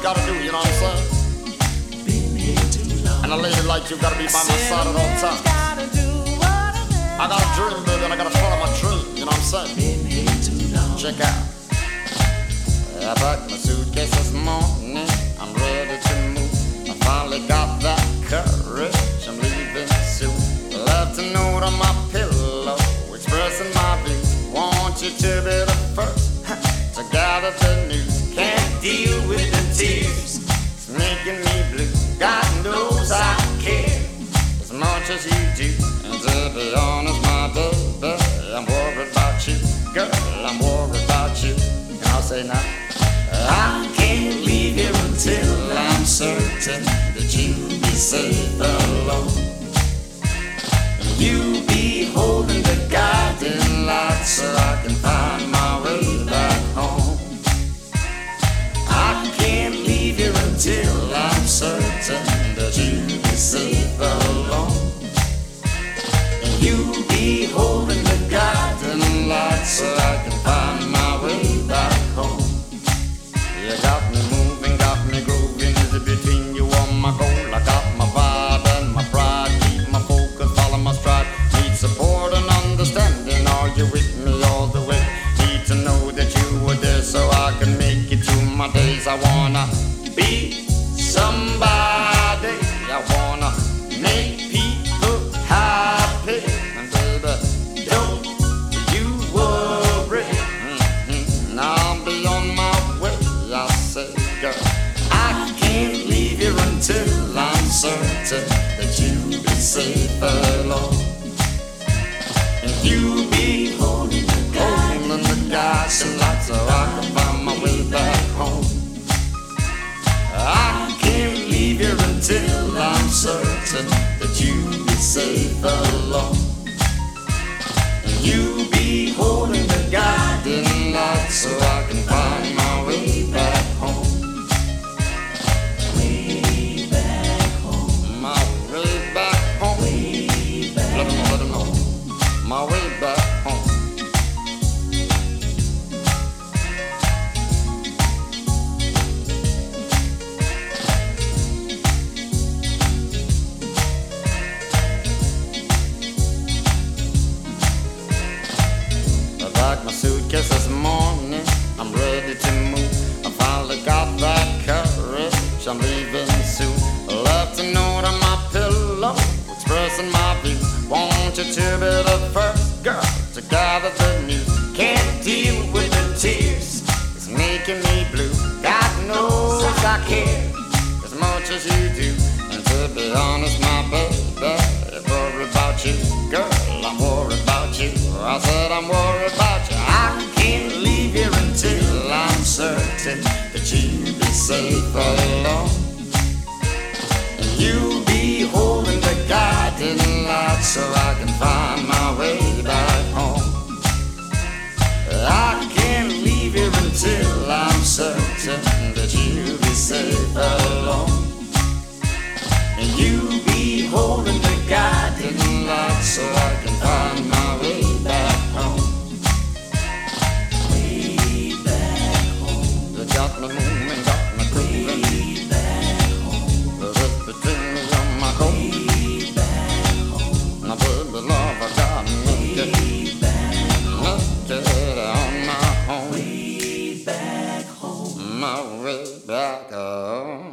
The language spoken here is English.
gotta do, you know what I'm saying? And a lady like you gotta be by my side at all times. I got a dream, baby, and I gotta follow my dream, you know what I'm saying? Check out. I packed my suitcase this morning, I'm ready to move. I finally got that courage, I'm leaving soon. Left a note on my pillow, expressing my views. Want you to be the first to gather the news. Can't deal with the tears, it's making me blue. God knows I care as much as you do. And to be honest, my baby, I'm worried about you. Girl, I'm worried about you. And I'll say now, I can't leave here until I'm certain that you'll be safe alone. You be holding the guiding light so I can find my way back home. I can't leave here until I'm certain that you'll be safe alone. And you be holding the guiding light so I can find my way back home. You got me moving, got me grooving. Is it between you and my goal? I got my vibe and my pride. Keep my focus, follow my stride. Need support and understanding. Are you with me all the way? Need to know that you were there so I can make it through my days. I wanna be somebody. I wanna make people happy. And baby, don't you worry. I'll be on my way. I say, girl, I can't leave here until I'm certain that you'll be safe alone. And you be holding the guiding light so I can find my way back home. I can't leave here until I'm certain that you'll be safe alone. And you be holding the guiding light so I can find my way back home. Way back home. My way back home. Way back let them know. My way back home. My suitcase this morning, I'm ready to move. I finally got that courage, I'm leaving soon. Left a note on my pillow, expressing my views. Want you to be the first girl to gather the news. Can't deal with the tears, it's making me blue. God knows I care as much as you do. And to be honest, my baby, I'm worried about you. Girl, I'm worried about you. I said I'm worried about you. I can't leave here until I'm certain that you'll be safe alone. And you be holding the guiding light so I can find my way back home. I can't leave here until I'm certain that you'll be safe alone. And you be holding the guiding light so I can find my way back home. Way back home. You got me moving, got me grooving. Way back home. Just between me and my goal. Way back home. My baby love, I got me. Way back home. Get on my home. Way back home. My way back home.